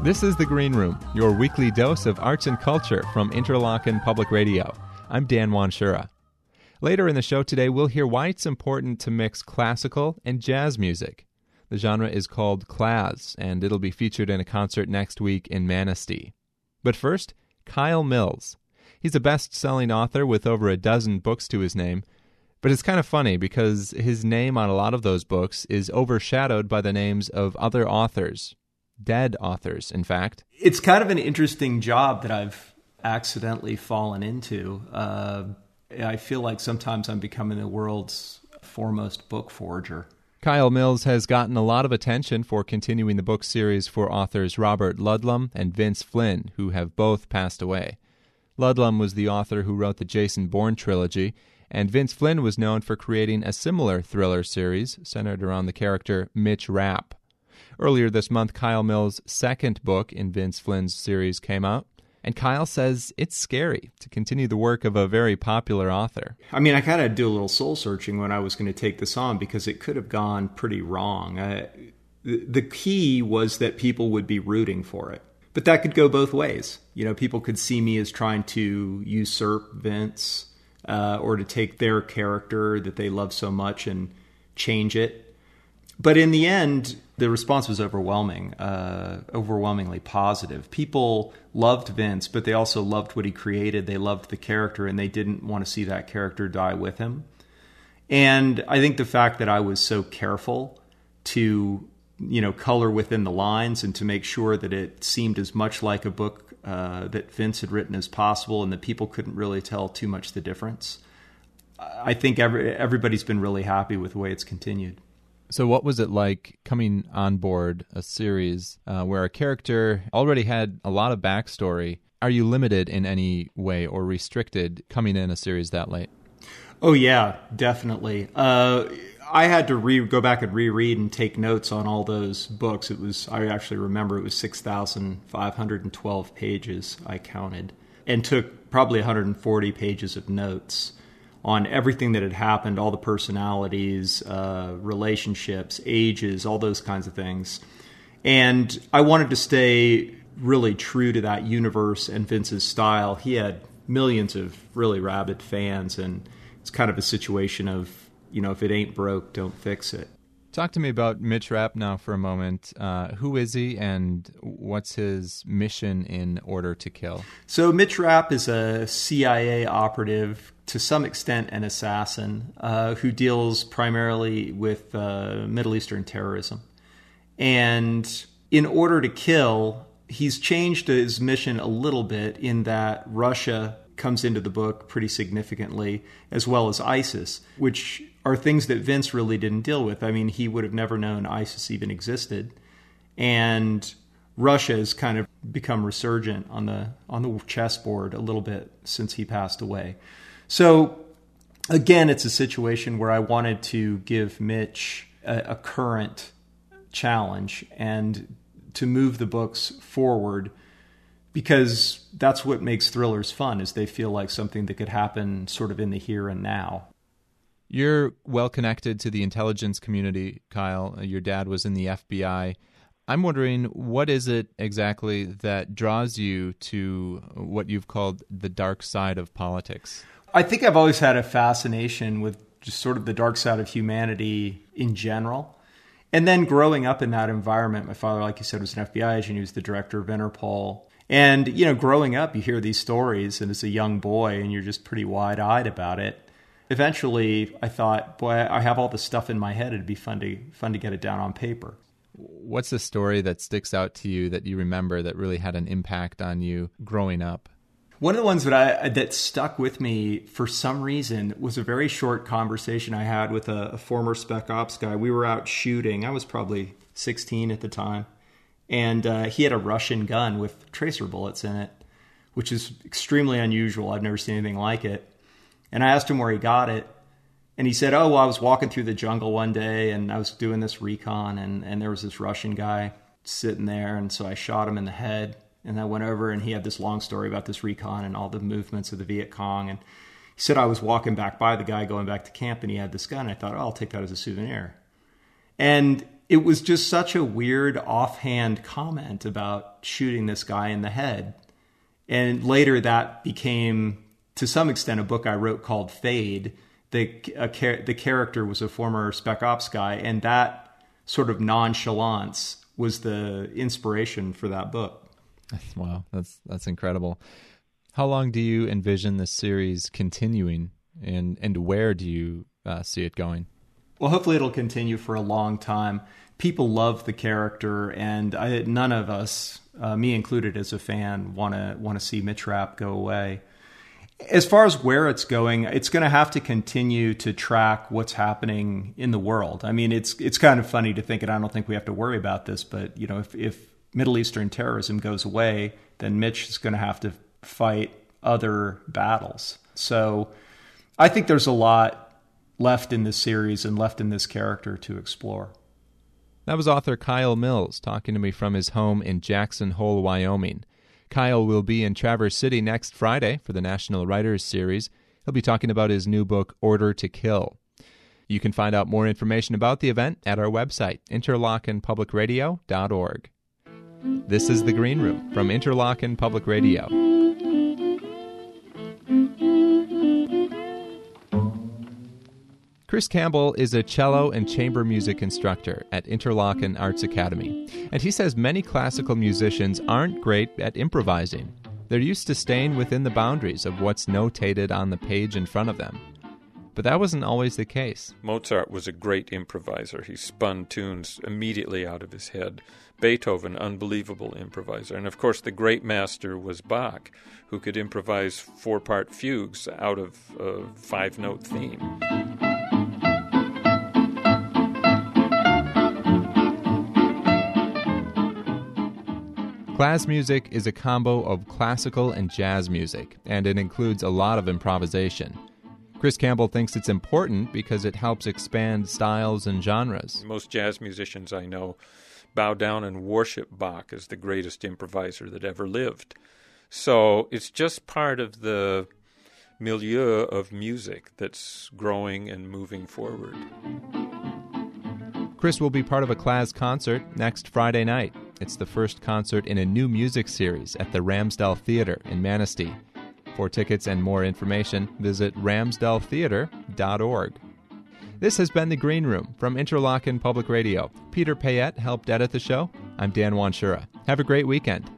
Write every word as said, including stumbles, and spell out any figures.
This is The Green Room, your weekly dose of arts and culture from Interlochen Public Radio. I'm Dan Wanshura. Later in the show today, we'll hear why it's important to mix classical and jazz music. The genre is called Claz, and it'll be featured in a concert next week in Manistee. But first, Kyle Mills. He's a best-selling author with over a dozen books to his name, but it's kind of funny because his name on a lot of those books is overshadowed by the names of other authors. Dead authors, in fact. It's kind of an interesting job that I've accidentally fallen into. Uh, I feel like sometimes I'm becoming the world's foremost book forger. Kyle Mills has gotten a lot of attention for continuing the book series for authors Robert Ludlum and Vince Flynn, who have both passed away. Ludlum was the author who wrote the Jason Bourne trilogy, and Vince Flynn was known for creating a similar thriller series centered around the character Mitch Rapp. Earlier this month, Kyle Mills' second book in Vince Flynn's series came out, and Kyle says it's scary to continue the work of a very popular author. I mean, I kind of do a little soul-searching when I was going to take this on because it could have gone pretty wrong. I, the key was that people would be rooting for it. But that could go both ways. You know, people could see me as trying to usurp Vince uh, or to take their character that they love so much and change it. But in the end, the response was overwhelming, uh, overwhelmingly positive. People loved Vince, but they also loved what he created. They loved the character, and they didn't want to see that character die with him. And I think the fact that I was so careful to, you know, color within the lines and to make sure that it seemed as much like a book uh, that Vince had written as possible and that people couldn't really tell too much the difference. I think every, everybody's been really happy with the way it's continued. So what was it like coming on board a series uh, where a character already had a lot of backstory? Are you limited in any way or restricted coming in a series that late? Oh, yeah, definitely. Uh, I had to re- go back and reread and take notes on all those books. It was, I actually remember it was six thousand five hundred twelve pages I counted, and took probably one hundred forty pages of notes on everything that had happened, all the personalities, uh, relationships, ages, all those kinds of things. And I wanted to stay really true to that universe and Vince's style. He had millions of really rabid fans, and it's kind of a situation of, you know, if it ain't broke, don't fix it. Talk to me about Mitch Rapp now for a moment. Uh, who is he, and what's his mission in Order to Kill? So Mitch Rapp is a C I A operative, to some extent an assassin, uh, who deals primarily with uh, Middle Eastern terrorism. And in Order to Kill, he's changed his mission a little bit in that Russia comes into the book pretty significantly, as well as ISIS, which are things that Vince really didn't deal with. I mean, he would have never known ISIS even existed. And Russia has kind of become resurgent on the on the chessboard a little bit since he passed away. So, again, it's a situation where I wanted to give Mitch a, a current challenge and to move the books forward, because that's what makes thrillers fun, is they feel like something that could happen sort of in the here and now. You're well connected to the intelligence community, Kyle. Your dad was in the F B I. I'm wondering, what is it exactly that draws you to what you've called the dark side of politics? I think I've always had a fascination with just sort of the dark side of humanity in general. And then growing up in that environment, my father, like you said, was an F B I agent. He was the director of Interpol. And, you know, growing up, you hear these stories, and as a young boy, and you're just pretty wide-eyed about it. Eventually, I thought, boy, I have all this stuff in my head. It'd be fun to fun to get it down on paper. What's the story that sticks out to you that you remember that really had an impact on you growing up? One of the ones that I that stuck with me for some reason was a very short conversation I had with a, a former Spec Ops guy. We were out shooting. I was probably sixteen at the time. And uh, he had a Russian gun with tracer bullets in it, which is extremely unusual. I've never seen anything like it. And I asked him where he got it. And he said, oh, well, I was walking through the jungle one day and I was doing this recon, and, and there was this Russian guy sitting there. And so I shot him in the head. And I went over, and he had this long story about this recon and all the movements of the Viet Cong. And he said I was walking back by the guy going back to camp, and he had this gun. I thought, oh, I'll take that as a souvenir. And it was just such a weird offhand comment about shooting this guy in the head. And later that became, to some extent, a book I wrote called Fade. The, a, the character was a former Spec Ops guy, and that sort of nonchalance was the inspiration for that book. Wow, that's that's incredible. How long do you envision this series continuing, and, and where do you uh, see it going? Well, hopefully it'll continue for a long time. People love the character, and I, none of us, uh, me included as a fan, want to want to see Mitch Rapp go away. As far as where it's going, it's going to have to continue to track what's happening in the world. I mean, it's it's kind of funny to think, and I don't think we have to worry about this, but you know, if, if Middle Eastern terrorism goes away, then Mitch is going to have to fight other battles. So I think there's a lot left in this series and left in this character to explore. That was author Kyle Mills talking to me from his home in Jackson Hole, Wyoming. Kyle will be in Traverse City next Friday for the National Writers Series. He'll be talking about his new book, Order to Kill. You can find out more information about the event at our website, interlochen public radio dot org. This is The Green Room from Interlochen Public Radio. Chris Campbell is a cello and chamber music instructor at Interlochen Arts Academy, and he says many classical musicians aren't great at improvising. They're used to staying within the boundaries of what's notated on the page in front of them. But that wasn't always the case. Mozart was a great improviser. He spun tunes immediately out of his head. Beethoven, unbelievable improviser. And of course the great master was Bach, who could improvise four-part fugues out of a five-note theme. Class music is a combo of classical and jazz music, and it includes a lot of improvisation. Chris Campbell thinks it's important because it helps expand styles and genres. Most jazz musicians I know bow down and worship Bach as the greatest improviser that ever lived. So it's just part of the milieu of music that's growing and moving forward. Chris will be part of a Class concert next Friday night. It's the first concert in a new music series at the Ramsdell Theater in Manistee. For tickets and more information, visit ramsdell theater dot org. This has been The Green Room from Interlochen Public Radio. Peter Payette helped edit the show. I'm Dan Wanshura. Have a great weekend.